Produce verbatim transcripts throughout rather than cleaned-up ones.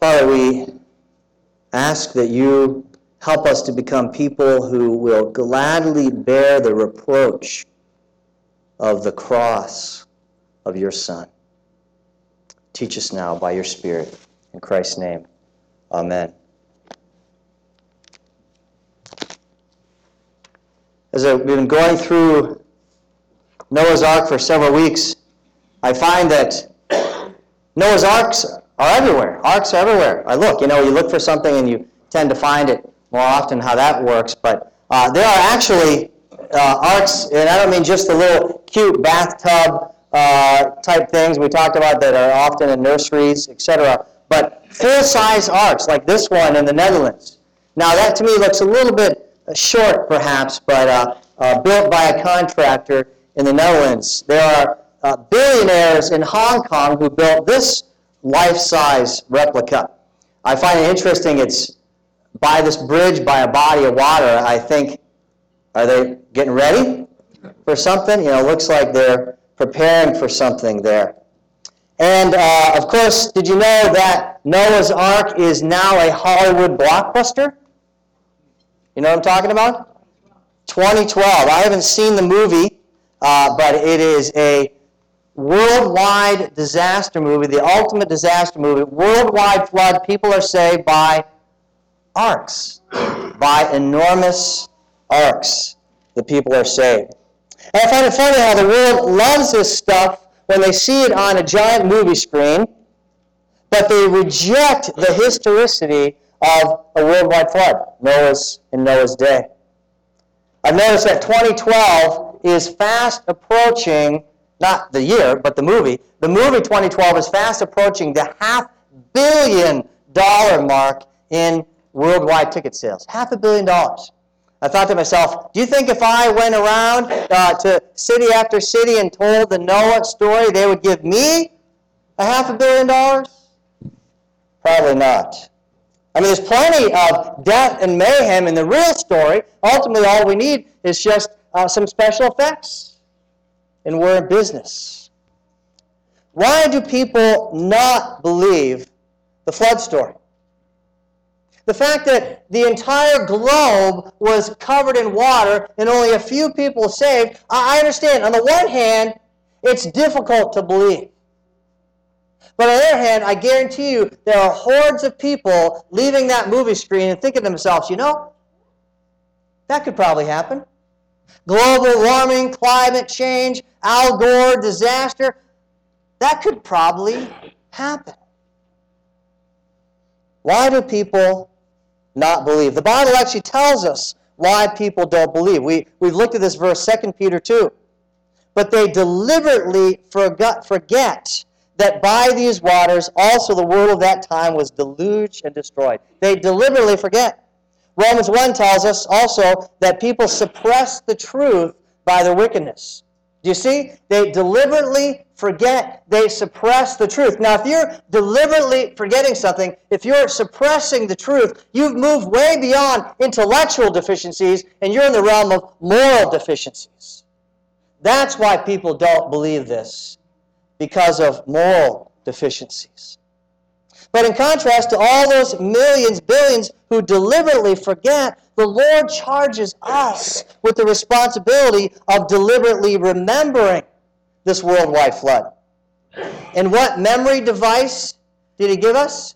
Father, we ask that you help us to become people who will gladly bear the reproach of the cross of your Son. Teach us now by your Spirit. In Christ's name, amen. As I've been going through Noah's Ark for several weeks, I find that Noah's Arks are everywhere. Arks are everywhere. I look, you know, you look for something and you tend to find it more often, how that works. But uh, there are actually uh, arks, and I don't mean just the little cute bathtub uh, type things we talked about that are often in nurseries, et cetera, but full-size arks like this one in the Netherlands. Now that to me looks a little bit short perhaps, but uh, uh, built by a contractor in the Netherlands. There are uh, billionaires in Hong Kong who built this life-size replica. I find it interesting. It's by this bridge by a body of water. I think, are they getting ready for something? You know, it looks like they're preparing for something there. And, uh, of course, did you know that Noah's Ark is now a Hollywood blockbuster? You know what I'm talking about? twenty twelve. I haven't seen the movie, uh, but it is a worldwide disaster movie, the ultimate disaster movie. Worldwide flood. People are saved by arks, by enormous arks. The people are saved. And I find it funny how the world loves this stuff when they see it on a giant movie screen, but they reject the historicity of a worldwide flood, Noah's in Noah's day. I've noticed that twenty twelve is fast approaching, not the year, but the movie. The movie twenty twelve is fast approaching the half billion dollar mark in worldwide ticket sales. Half a billion dollars. I thought to myself, do you think if I went around uh, to city after city and told the Noah story, they would give me a half a billion dollars? Probably not. I mean, there's plenty of death and mayhem in the real story. Ultimately, all we need is just uh, some special effects, and we're in business. Why do people not believe the flood story? The fact that the entire globe was covered in water and only a few people saved, I understand. On the one hand, it's difficult to believe. But on the other hand, I guarantee you there are hordes of people leaving that movie screen and thinking to themselves, you know, that could probably happen. Global warming, climate change, Al Gore, disaster, that could probably happen. Why do people not believe? The Bible actually tells us why people don't believe. We, we've looked at this verse, Second Peter two. But they deliberately forgot, forget that by these waters also the world of that time was deluged and destroyed. They deliberately forget. Romans one tells us also that people suppress the truth by their wickedness. Do you see? They deliberately forget. They suppress the truth. Now, if you're deliberately forgetting something, if you're suppressing the truth, you've moved way beyond intellectual deficiencies, and you're in the realm of moral deficiencies. That's why people don't believe this, because of moral deficiencies. But in contrast to all those millions, billions who deliberately forget, the Lord charges us with the responsibility of deliberately remembering this worldwide flood. And what memory device did he give us?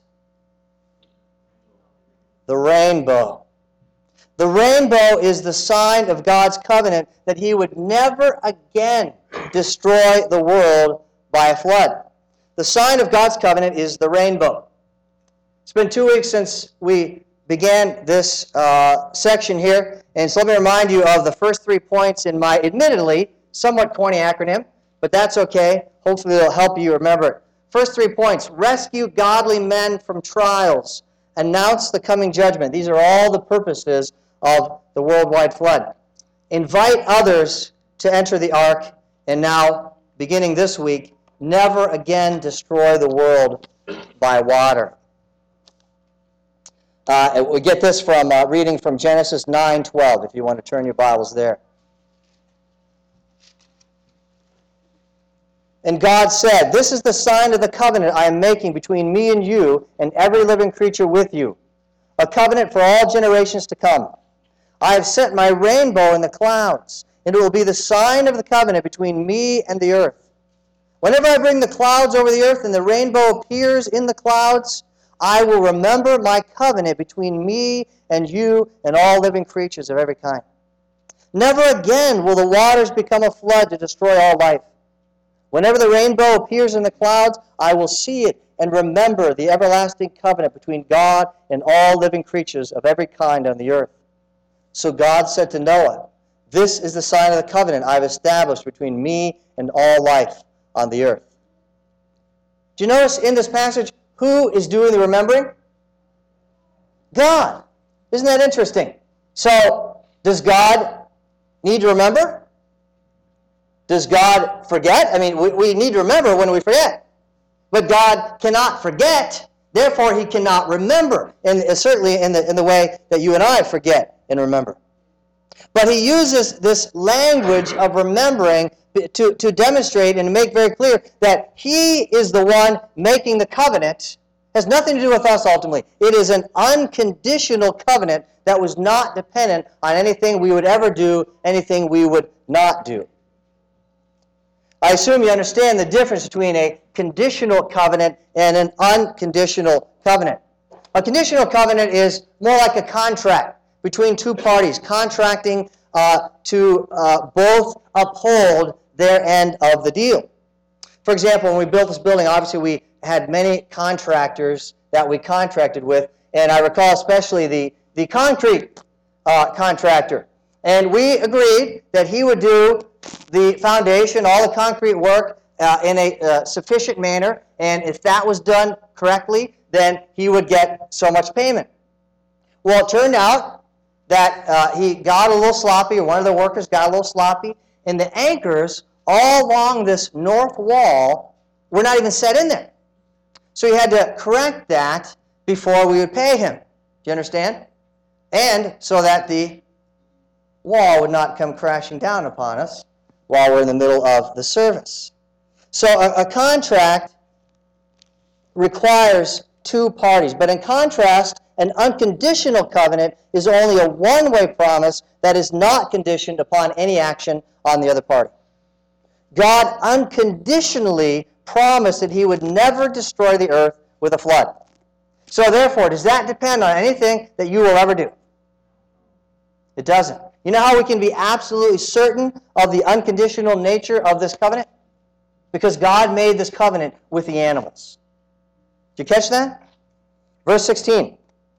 The rainbow. The rainbow is the sign of God's covenant that he would never again destroy the world by a flood. The sign of God's covenant is the rainbow. It's been two weeks since we began this uh, section here, and so let me remind you of the first three points in my admittedly somewhat corny acronym, but that's okay. Hopefully it'll help you remember it. First three points: rescue godly men from trials, announce the coming judgment. These are all the purposes of the worldwide flood. Invite others to enter the ark, and now, beginning this week, never again destroy the world by water. Uh, we get this from uh, reading from Genesis nine twelve, if you want to turn your Bibles there. And God said, "This is the sign of the covenant I am making between me and you and every living creature with you, a covenant for all generations to come. I have set my rainbow in the clouds, and it will be the sign of the covenant between me and the earth. Whenever I bring the clouds over the earth and the rainbow appears in the clouds, I will remember my covenant between me and you and all living creatures of every kind. Never again will the waters become a flood to destroy all life. Whenever the rainbow appears in the clouds, I will see it and remember the everlasting covenant between God and all living creatures of every kind on the earth." So God said to Noah, "This is the sign of the covenant I have established between me and all life on the earth." Do you notice in this passage who is doing the remembering? God. Isn't that interesting? So, does God need to remember? Does God forget? I mean, we, we need to remember when we forget. But God cannot forget, therefore he cannot remember, and certainly in the, in the way that you and I forget and remember. But he uses this language of remembering to, to demonstrate and to make very clear that he is the one making the covenant. It has nothing to do with us ultimately. It is an unconditional covenant that was not dependent on anything we would ever do, anything we would not do. I assume you understand the difference between a conditional covenant and an unconditional covenant. A conditional covenant is more like a contract between two parties, contracting uh, to uh, both uphold their end of the deal. For example, when we built this building, obviously we had many contractors that we contracted with, and I recall especially the, the concrete uh, contractor. And we agreed that he would do the foundation, all the concrete work uh, in a uh, sufficient manner, and if that was done correctly, then he would get so much payment. Well, it turned out that uh, he got a little sloppy, or one of the workers got a little sloppy, and the anchors all along this north wall were not even set in there. So he had to correct that before we would pay him. Do you understand? And so that the wall would not come crashing down upon us while we're in the middle of the service. So a, a contract requires two parties. But in contrast, an unconditional covenant is only a one-way promise that is not conditioned upon any action on the other party. God unconditionally promised that he would never destroy the earth with a flood. So therefore, does that depend on anything that you will ever do? It doesn't. You know how we can be absolutely certain of the unconditional nature of this covenant? Because God made this covenant with the animals. Did you catch that? Verse sixteen.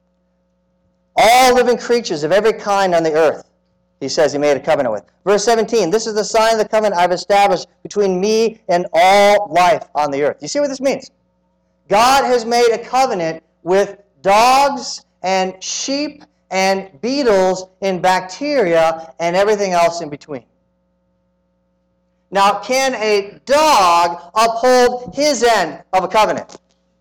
All living creatures of every kind on the earth, he says he made a covenant with. Verse seventeen. This is the sign of the covenant I've established between me and all life on the earth. You see what this means? God has made a covenant with dogs and sheep and beetles and bacteria and everything else in between. Now, can a dog uphold his end of a covenant?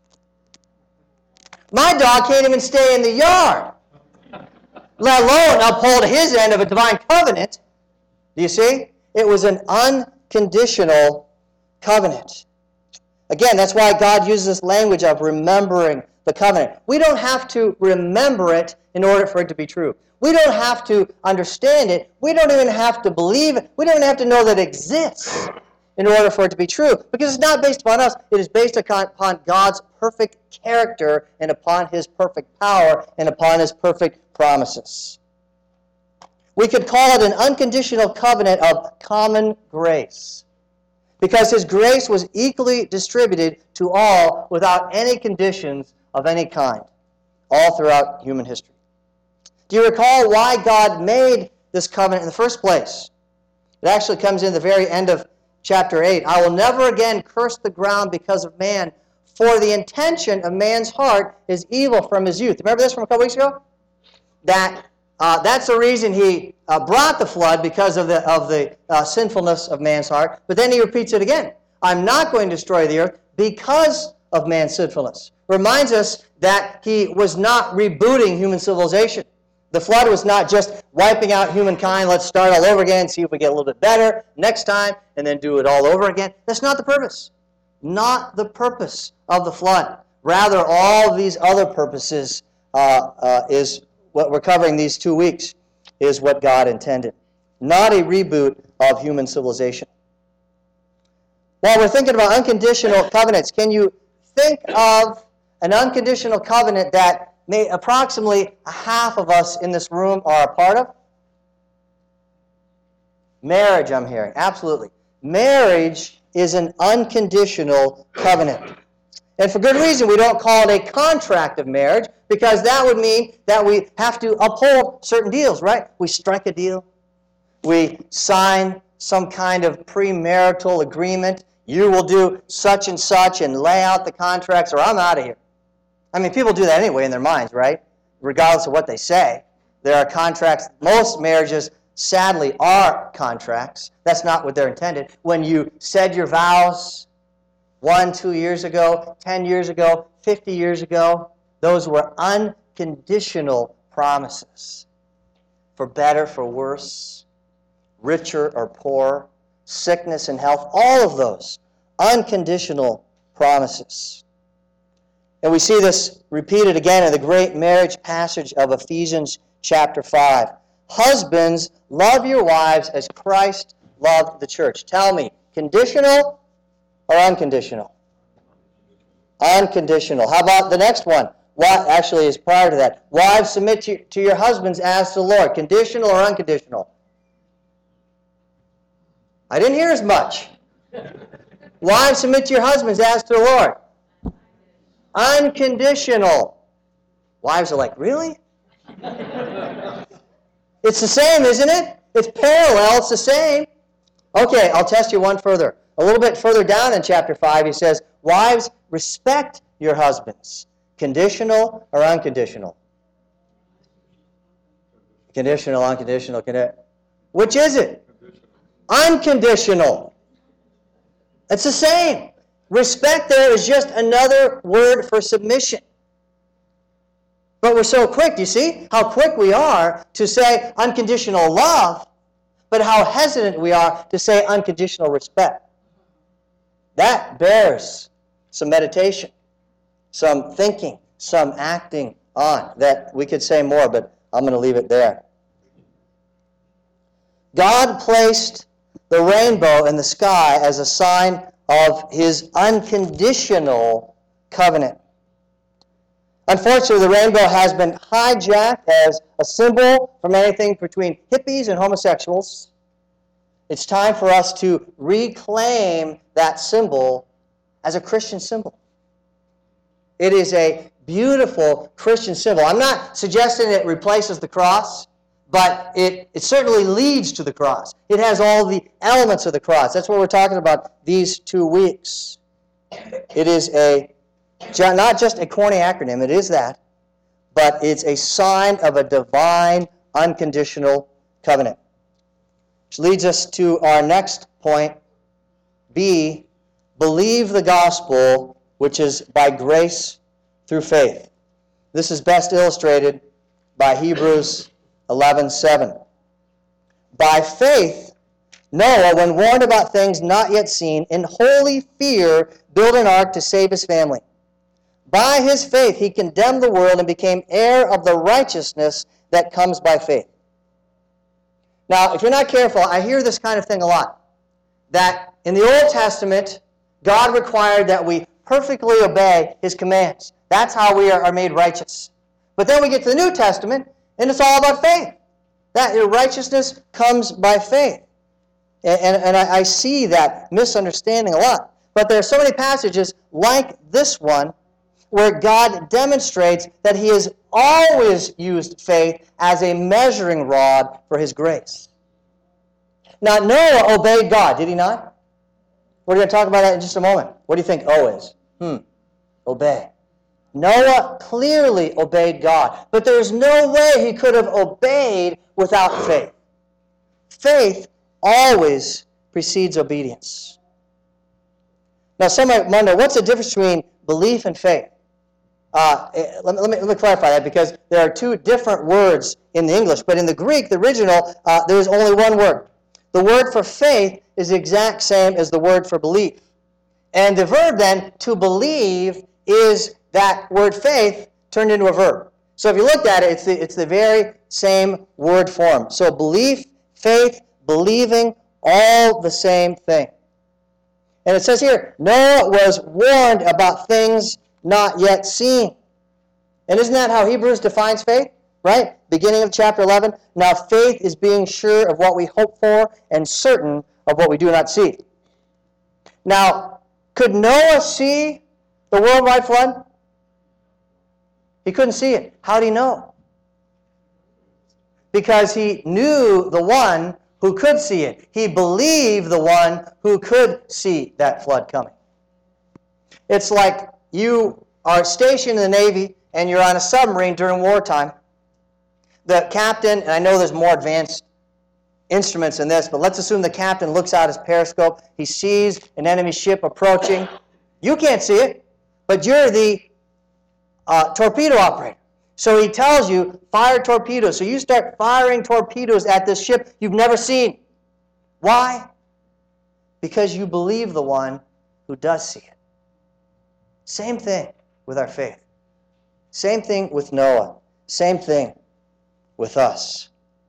My dog can't even stay in the yard, let alone uphold his end of a divine covenant. Do you see? It was an unconditional covenant. Again, that's why God uses this language of remembering the covenant. We don't have to remember it in order for it to be true. We don't have to understand it. We don't even have to believe it. We don't even have to know that it exists in order for it to be true. Because it's not based upon us. It is based upon God's perfect character and upon his perfect power and upon his perfect promises. We could call it an unconditional covenant of common grace, because his grace was equally distributed to all without any conditions of any kind, all throughout human history. Do you recall why God made this covenant in the first place? It actually comes in the very end of chapter eight. I will never again curse the ground because of man, for the intention of man's heart is evil from his youth. Remember this from a couple weeks ago? That uh, that's the reason he uh, brought the flood, because of the of the uh, sinfulness of man's heart. But then he repeats it again. I'm not going to destroy the earth because of man's sinfulness. Reminds us that he was not rebooting human civilization. The flood was not just wiping out humankind, let's start all over again, see if we get a little bit better next time, and then do it all over again. That's not the purpose. Not the purpose of the flood. Rather, all these other purposes uh, uh, is what we're covering these two weeks, is what God intended. Not a reboot of human civilization. While we're thinking about unconditional covenants, can you think of an unconditional covenant that may approximately a half of us in this room are a part of? Marriage, I'm hearing. Absolutely. Marriage is an unconditional covenant. And for good reason, we don't call it a contract of marriage, because that would mean that we have to uphold certain deals, right? We strike a deal. We sign some kind of premarital agreement. You will do such and such and lay out the contracts, or I'm out of here. I mean, people do that anyway in their minds, right? Regardless of what they say. There are contracts. Most marriages, sadly, are contracts. That's not what they're intended. When you said your vows one, two years ago, ten years ago, fifty years ago, those were unconditional promises. For better, for worse, richer or poorer, sickness and health, all of those unconditional promises. And we see this repeated again in the great marriage passage of Ephesians chapter five. Husbands, love your wives as Christ loved the church. Tell me, conditional or unconditional? Unconditional. How about the next one? What actually is prior to that? Wives, submit to, to your husbands as to the Lord. Conditional or unconditional? I didn't hear as much. Wives, submit to your husbands as to the Lord. Unconditional. Wives are like, really? It's the same, isn't it? It's parallel. It's the same. Okay, I'll test you one further. A little bit further down in chapter five, he says, wives, respect your husbands. Conditional or unconditional? Conditional, unconditional. Condi- Which is it? Unconditional. It's the same. Respect there is just another word for submission. But we're so quick, do you see how quick we are to say unconditional love, but how hesitant we are to say unconditional respect. That bears some meditation, some thinking, some acting on. That we could say more, but I'm going to leave it there. God placed the rainbow in the sky as a sign of his unconditional covenant. Unfortunately, the rainbow has been hijacked as a symbol from anything between hippies and homosexuals. It's time for us to reclaim that symbol as a Christian symbol. It is a beautiful Christian symbol. I'm not suggesting it replaces the cross, but it, it certainly leads to the cross. It has all the elements of the cross. That's what we're talking about these two weeks. It is a not just a corny acronym, it is that, but it's a sign of a divine, unconditional covenant. Which leads us to our next point, B, believe the gospel, which is by grace through faith. This is best illustrated by Hebrews eleven seven. By faith, Noah, when warned about things not yet seen, in holy fear built an ark to save his family. By his faith, he condemned the world and became heir of the righteousness that comes by faith. Now, if you're not careful, I hear this kind of thing a lot. That in the Old Testament, God required that we perfectly obey his commands. That's how we are made righteous. But then we get to the New Testament, and it's all about faith. That your righteousness comes by faith. And, and, and I, I see that misunderstanding a lot. But there are so many passages like this one where God demonstrates that he has always used faith as a measuring rod for his grace. Now, Noah obeyed God, did he not? We're going to talk about that in just a moment. What do you think O is? Hmm. Obey. Noah clearly obeyed God, but there's no way he could have obeyed without faith. Faith always precedes obedience. Now, some might wonder, what's the difference between belief and faith? Uh, let, let, me, let me clarify that, because there are two different words in the English, but in the Greek, the original, uh, there is only one word. The word for faith is the exact same as the word for belief. And the verb then, to believe, is that word faith turned into a verb. So if you looked at it, it's the, it's the very same word form. So belief, faith, believing, all the same thing. And it says here, Noah was warned about things not yet seen. And isn't that how Hebrews defines faith? Right? Beginning of chapter eleven. Now faith is being sure of what we hope for and certain of what we do not see. Now, could Noah see the worldwide flood? He couldn't see it. How did he know? Because he knew the one who could see it. He believed the one who could see that flood coming. It's like you are stationed in the Navy and you're on a submarine during wartime. The captain, and I know there's more advanced instruments in this, but let's assume the captain looks out his periscope. He sees an enemy ship approaching. You can't see it, but you're the uh, torpedo operator. So he tells you, fire torpedoes. So you start firing torpedoes at this ship you've never seen. Why? Because you believe the one who does see it. Same thing with our faith. Same thing with Noah. Same thing with us.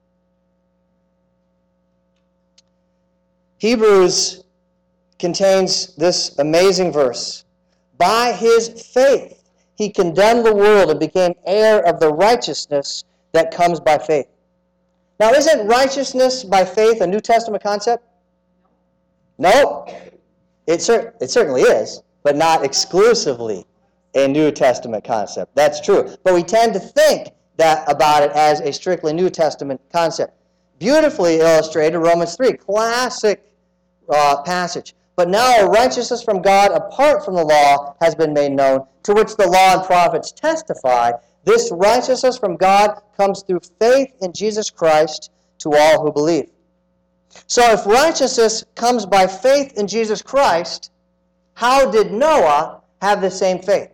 Hebrews contains this amazing verse. By his faith, he condemned the world and became heir of the righteousness that comes by faith. Now, isn't righteousness by faith a New Testament concept? No. It, cer- it certainly is, but not exclusively a New Testament concept. That's true. But we tend to think that about it as a strictly New Testament concept. Beautifully illustrated, Romans three, classic uh, passage. But now a righteousness from God apart from the law has been made known, to which the law and prophets testify. This righteousness from God comes through faith in Jesus Christ to all who believe. So if righteousness comes by faith in Jesus Christ, how did Noah have the same faith?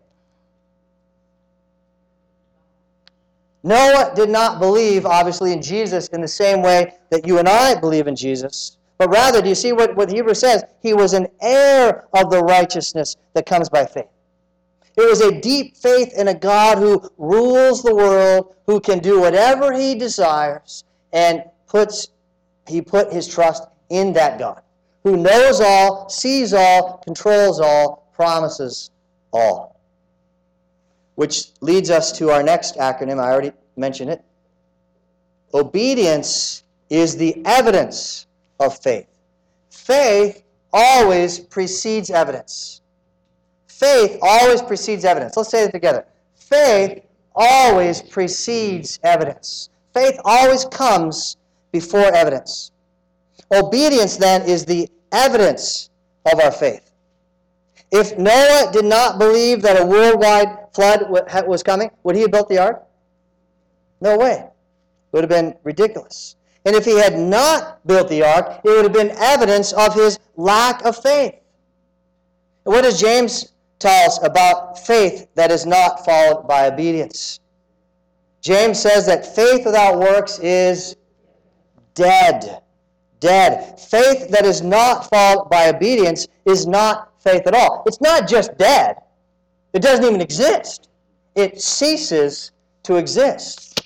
Noah did not believe, obviously, in Jesus in the same way that you and I believe in Jesus. But rather, do you see what, what Hebrews says? He was an heir of the righteousness that comes by faith. It was a deep faith in a God who rules the world, who can do whatever he desires, and puts he put his trust in that God, who knows all, sees all, controls all, promises all. Which leads us to our next acronym. I already mentioned it. Obedience is the evidence of faith. Faith always precedes evidence. Faith always precedes evidence. Let's say it together. Faith always precedes evidence. Faith always comes before evidence. Obedience, then, is the evidence of our faith. If Noah did not believe that a worldwide flood was coming, would he have built the ark? No way. It would have been ridiculous. And if he had not built the ark, it would have been evidence of his lack of faith. And what does James tell us about faith that is not followed by obedience? James says that faith without works is dead. Dead. Faith that is not followed by obedience is not faith at all. It's not just dead. It doesn't even exist. It ceases to exist.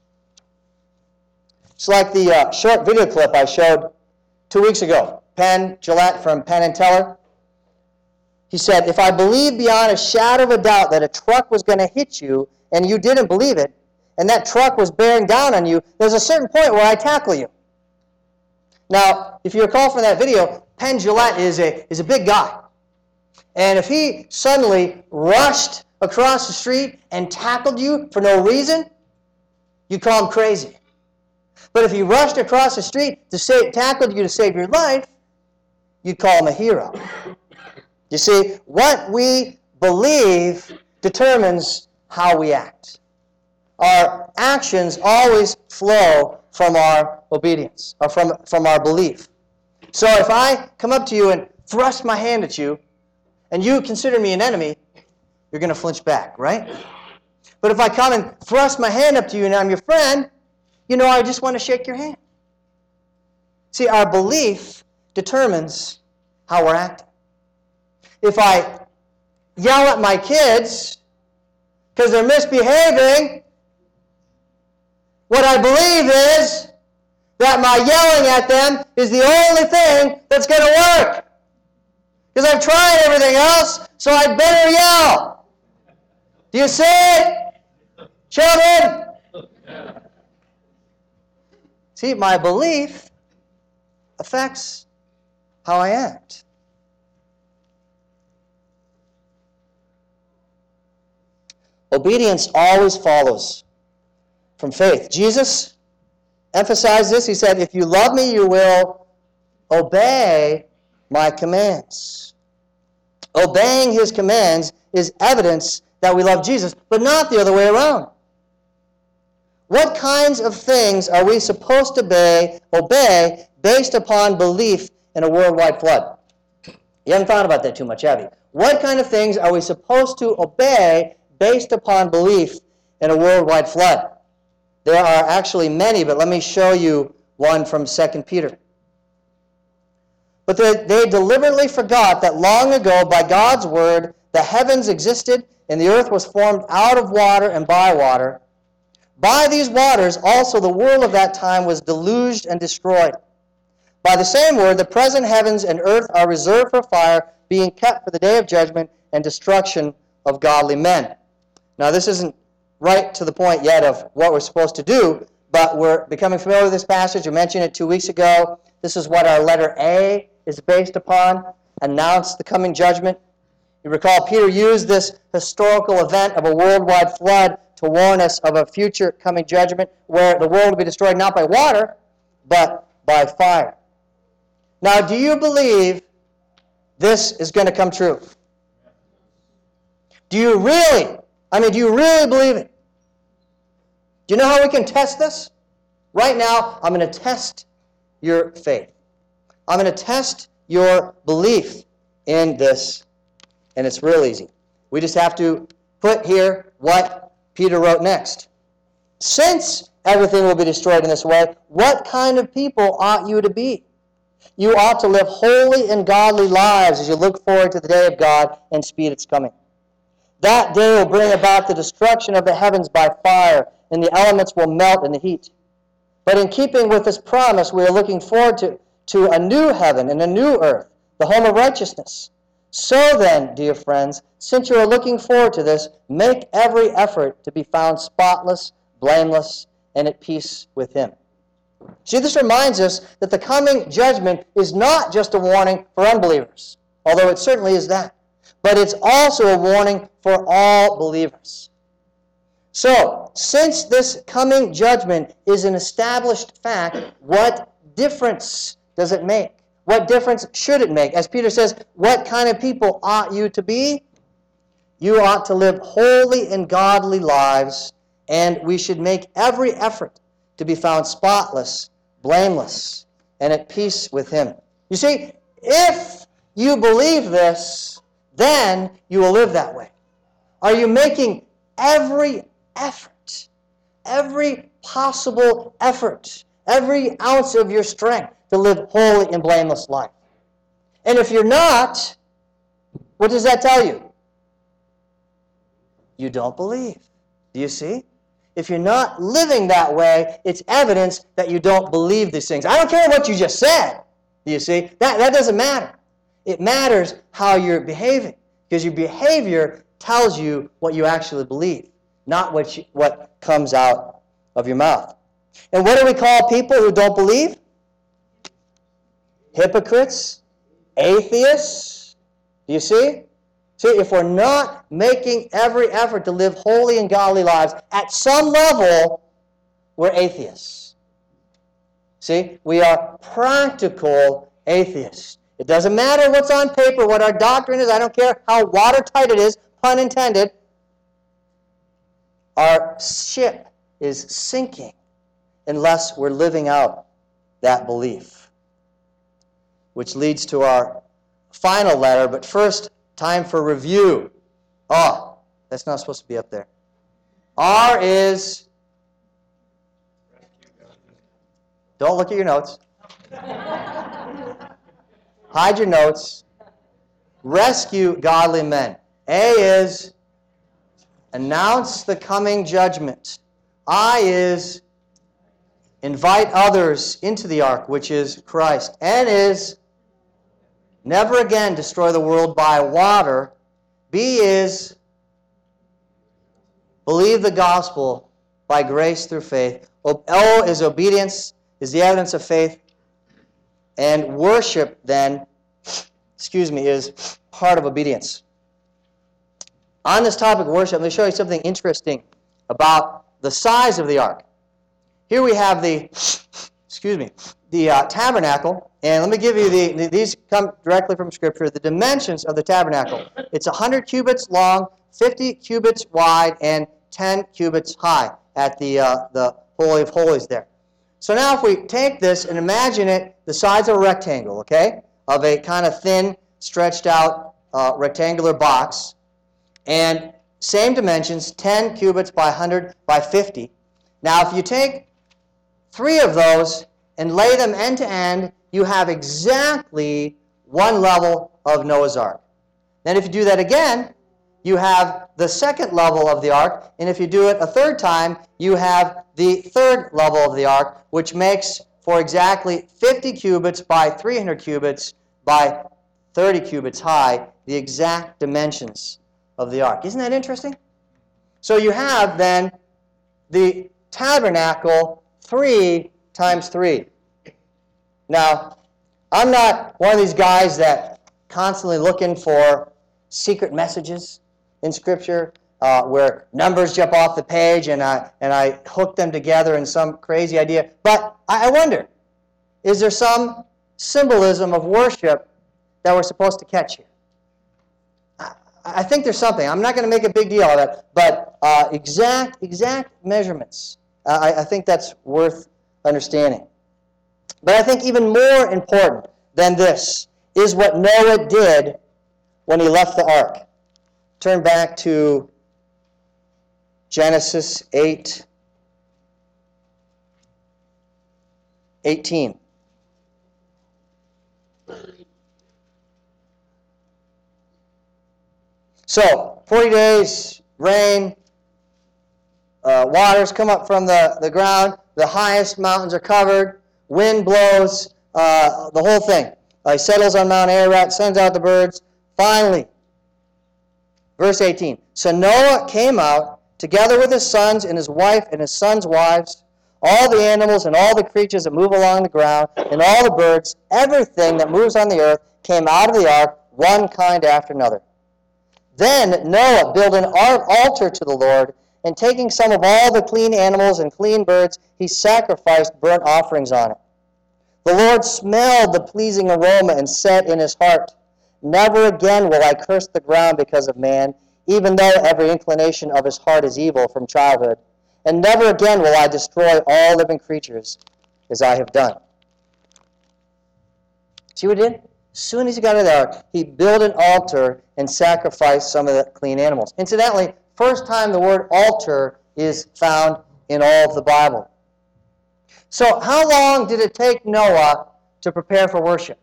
It's like the uh, short video clip I showed two weeks ago. Penn Jillette from Penn and Teller. He said, if I believed beyond a shadow of a doubt that a truck was going to hit you and you didn't believe it, and that truck was bearing down on you, there's a certain point where I tackle you. Now, if you recall from that video, Penn Jillette is a, is a big guy. And if he suddenly rushed across the street and tackled you for no reason, you'd call him crazy. But if he rushed across the street to save, tackled you to save your life, you'd call him a hero. You see, what we believe determines how we act. Our actions always flow from our obedience, or from, from our belief. So if I come up to you and thrust my hand at you, and you consider me an enemy, you're going to flinch back, right? But if I come and thrust my hand up to you and I'm your friend, you know I just want to shake your hand. See, our belief determines how we're acting. If I yell at my kids because they're misbehaving, what I believe is that my yelling at them is the only thing that's going to work. Because I've tried everything else, so I better yell. Do you see it, children? See, my belief affects how I act. Obedience always follows from faith. Jesus emphasized this. He said, if you love me, you will obey my commands. Obeying his commands is evidence that we love Jesus, but not the other way around. What kinds of things are we supposed to obey, obey based upon belief in a worldwide flood? You haven't thought about that too much, have you? What kind of things are we supposed to obey based upon belief in a worldwide flood? There are actually many, but let me show you one from Second Peter. But they, they deliberately forgot that long ago, by God's word, the heavens existed, and the earth was formed out of water and by water. By these waters also the world of that time was deluged and destroyed. By the same word, the present heavens and earth are reserved for fire, being kept for the day of judgment and destruction of godly men. Now, this isn't right to the point yet of what we're supposed to do, but we're becoming familiar with this passage. I mentioned it two weeks ago. This is what our letter A is based upon, announce the coming judgment. You recall Peter used this historical event of a worldwide flood to warn us of a future coming judgment where the world will be destroyed not by water, but by fire. Now, do you believe this is going to come true? Do you really, I mean, do you really believe it? Do you know how we can test this? Right now, I'm going to test your faith. I'm going to test your belief in this, and it's real easy. We just have to put here what Peter wrote next. Since everything will be destroyed in this way, what kind of people ought you to be? You ought to live holy and godly lives as you look forward to the day of God and speed its coming. That day will bring about the destruction of the heavens by fire, and the elements will melt in the heat. But in keeping with this promise, we are looking forward to, to a new heaven and a new earth, the home of righteousness. So then, dear friends, since you are looking forward to this, make every effort to be found spotless, blameless, and at peace with him. See, this reminds us that the coming judgment is not just a warning for unbelievers, although it certainly is that, but it's also a warning for all believers. So, since this coming judgment is an established fact, what difference does it make? What difference should it make? As Peter says, what kind of people ought you to be? You ought to live holy and godly lives, and we should make every effort to be found spotless, blameless, and at peace with him. You see, if you believe this, then you will live that way. Are you making every effort, every possible effort, every ounce of your strength to live holy and blameless life? And if you're not, what does that tell you? You don't believe. Do you see? If you're not living that way, it's evidence that you don't believe these things. I don't care what you just said. Do you see? That, that doesn't matter. It matters how you're behaving, because your behavior tells you what you actually believe, not what, you, what comes out of your mouth. And what do we call people who don't believe? Hypocrites, atheists. Do you see? See, if we're not making every effort to live holy and godly lives, at some level, we're atheists. See, we are practical atheists. It doesn't matter what's on paper, what our doctrine is. I don't care how watertight it is, pun intended. Our ship is sinking unless we're living out that belief. Which leads to our final letter, but first, time for review. Oh, That's not supposed to be up there. R is, don't look at your notes. Hide your notes. Rescue godly men. A is announce the coming judgment. I is invite others into the ark, which is Christ. N is never again destroy the world by water. B is believe the gospel by grace through faith. O is obedience, is the evidence of faith. And worship, then, excuse me, is part of obedience. On this topic of worship, let me show you something interesting about the size of the ark. Here we have the, excuse me, the uh, tabernacle, and let me give you the, the, these come directly from Scripture, the dimensions of the tabernacle. It's one hundred cubits long, fifty cubits wide, and ten cubits high at the, uh, the Holy of Holies there. So now if we take this and imagine it the size of a rectangle, okay, of a kind of thin, stretched out uh, rectangular box, and same dimensions, ten cubits by one hundred by fifty. Now if you take three of those and lay them end to end, you have exactly one level of Noah's Ark. Then if you do that again, you have the second level of the ark, and if you do it a third time, you have the third level of the ark, which makes for exactly fifty cubits by three hundred cubits by thirty cubits high, the exact dimensions of the ark. Isn't that interesting? So you have then the tabernacle three times three. Now, I'm not one of these guys that constantly looking for secret messages in Scripture uh, where numbers jump off the page and I, and I hook them together in some crazy idea. But I, I wonder, is there some symbolism of worship that we're supposed to catch here? I, I think there's something. I'm not going to make a big deal of it, but uh, exact, exact measurements. Uh, I, I think that's worth understanding. But I think even more important than this is what Noah did when he left the ark. Turn back to Genesis eight, eighteen. So, forty days, rain, uh, waters come up from the, the ground, the highest mountains are covered, wind blows, uh, the whole thing. Uh, he settles on Mount Ararat, sends out the birds. Finally, verse eighteen, so Noah came out together with his sons and his wife and his sons' wives, all the animals and all the creatures that move along the ground, and all the birds, everything that moves on the earth came out of the ark, one kind after another. Then Noah built an altar to the Lord, and taking some of all the clean animals and clean birds, he sacrificed burnt offerings on it. The Lord smelled the pleasing aroma and said in his heart, never again will I curse the ground because of man, even though every inclination of his heart is evil from childhood. And never again will I destroy all living creatures as I have done. See what he did? As soon as he got out of the ark, he built an altar and sacrificed some of the clean animals. Incidentally, first time the word altar is found in all of the Bible. So how long did it take Noah to prepare for worship?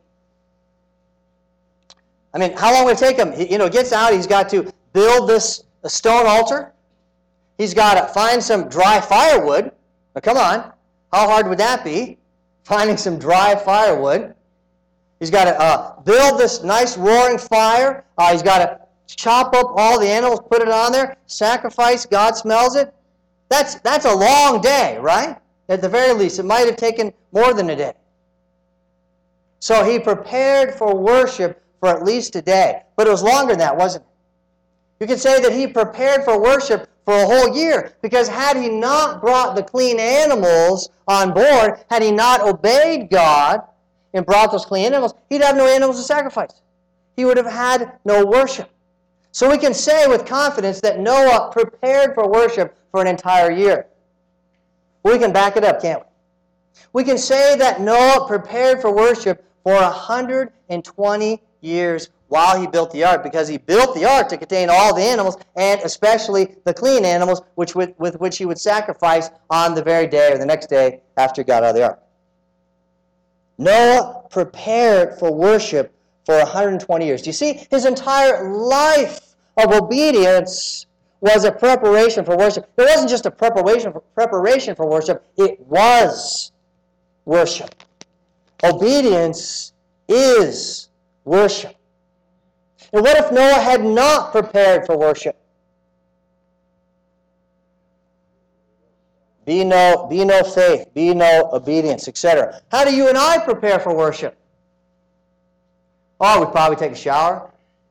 I mean, how long would it take him? He, you know, gets out, he's got to build this a stone altar. He's got to find some dry firewood. Now, come on. How hard would that be? Finding some dry firewood. He's got to uh, build this nice roaring fire. Uh, he's got to chop up all the animals, put it on there, sacrifice, God smells it. That's, that's a long day, right? At the very least, it might have taken more than a day. So he prepared for worship for at least a day. But it was longer than that, wasn't it? You could say that he prepared for worship for a whole year, because had he not brought the clean animals on board, had he not obeyed God and brought those clean animals, he'd have no animals to sacrifice. He would have had no worship. So we can say with confidence that Noah prepared for worship for an entire year. We can back it up, can't we? We can say that Noah prepared for worship for one hundred twenty years while he built the ark, because he built the ark to contain all the animals, and especially the clean animals, which with, with which he would sacrifice on the very day or the next day after he got out of the ark. Noah prepared for worship for one hundred twenty years. Do you see? His entire life of obedience was a preparation for worship. It wasn't just a preparation for, preparation for worship. It was worship. Obedience is worship. And what if Noah had not prepared for worship? Be no, be no faith, be no obedience, et cetera. How do you and I prepare for worship? Oh, we probably take a shower,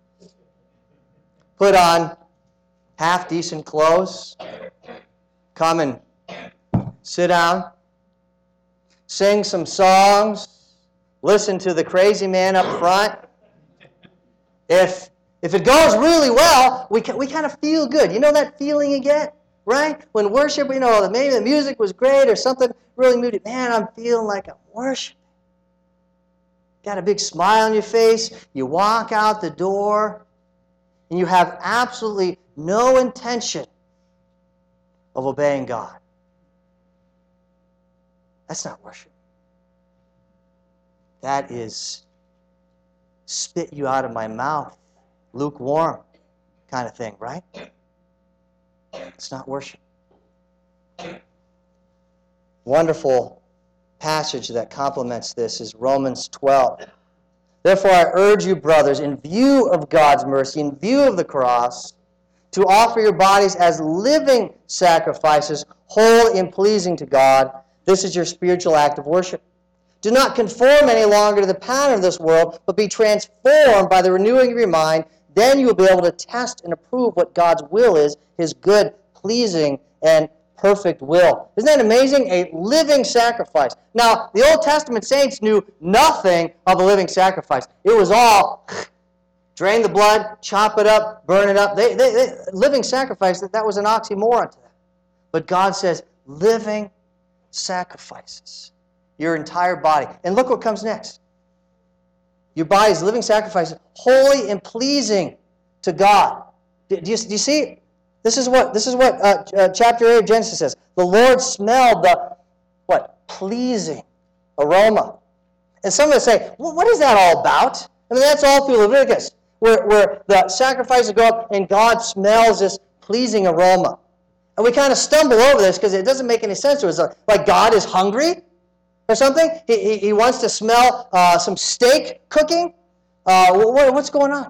put on half-decent clothes, come and sit down, sing some songs, listen to the crazy man up front. If if it goes really well, we can, we kind of feel good. You know that feeling you get, right? When worship, you know, maybe the music was great or something really moved. Man, I'm feeling like I'm worshiping. Got a big smile on your face. You walk out the door, and you have absolutely no intention of obeying God. That's not worship. That is spit you out of my mouth, lukewarm kind of thing, right? It's not worship. Wonderful passage that complements this is Romans twelve. Therefore, I urge you, brothers, in view of God's mercy, in view of the cross, to offer your bodies as living sacrifices, holy and pleasing to God. This is your spiritual act of worship. Do not conform any longer to the pattern of this world, but be transformed by the renewing of your mind. Then you will be able to test and approve what God's will is, His good, pleasing, and perfect will. Isn't that amazing? A living sacrifice. Now, the Old Testament saints knew nothing of a living sacrifice. It was all drain the blood, chop it up, burn it up. They, they, they, living sacrifice, that, that was an oxymoron to them. But God says, living sacrifices. Your entire body. And look what comes next. Your body is living sacrifices, holy and pleasing to God. Do, do, you, do you see? This is what this is what uh, uh, chapter eight of Genesis says. The Lord smelled the what pleasing aroma. And some of us say, well, what is that all about? I mean, that's all through Leviticus, where, where the sacrifices go up and God smells this pleasing aroma. And we kind of stumble over this because it doesn't make any sense to us. Like God is hungry or something? He, he, he wants to smell uh, some steak cooking? Uh, what, what's going on?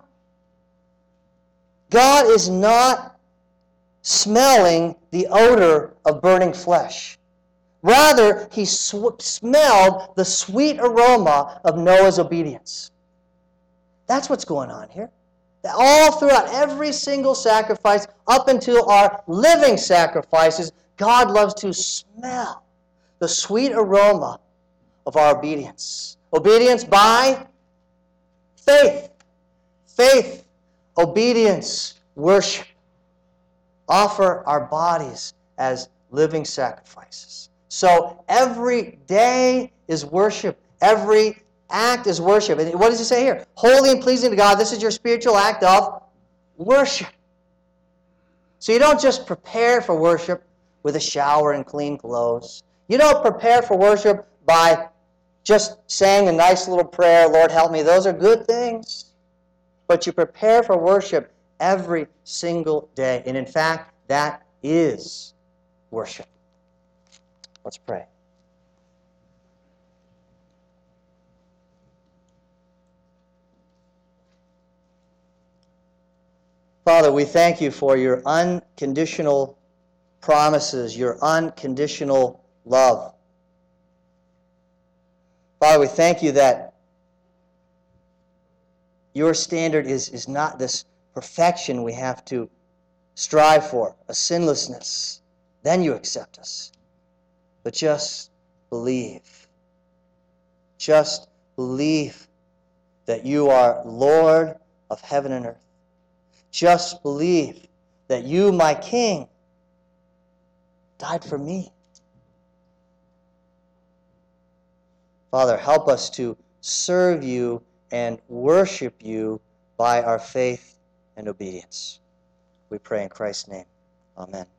God is not smelling the odor of burning flesh. Rather, he sw- smelled the sweet aroma of Noah's obedience. That's what's going on here. All throughout every single sacrifice, up until our living sacrifices, God loves to smell the sweet aroma of our obedience. Obedience by faith. Faith, obedience, worship. Offer our bodies as living sacrifices. So every day is worship. Every act is worship. And what does it say here? Holy and pleasing to God. This is your spiritual act of worship. So you don't just prepare for worship with a shower and clean clothes. You don't prepare for worship by just saying a nice little prayer, Lord help me. Those are good things. But you prepare for worship every single day. And in fact, that is worship. Let's pray. Father, we thank you for your unconditional promises, your unconditional love. Father, we thank you that your standard is, is not this perfection we have to strive for, a sinlessness. Then you accept us. But just believe. Just believe that you are Lord of heaven and earth. Just believe that you, my King, died for me. Father, help us to serve you and worship you by our faith and obedience. We pray in Christ's name. Amen.